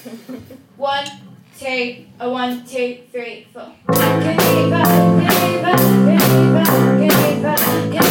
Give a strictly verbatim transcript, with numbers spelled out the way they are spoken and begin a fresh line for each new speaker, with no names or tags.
One, two, a one, two, three, four. Give me back, give me back, give me back, give me back, give me back.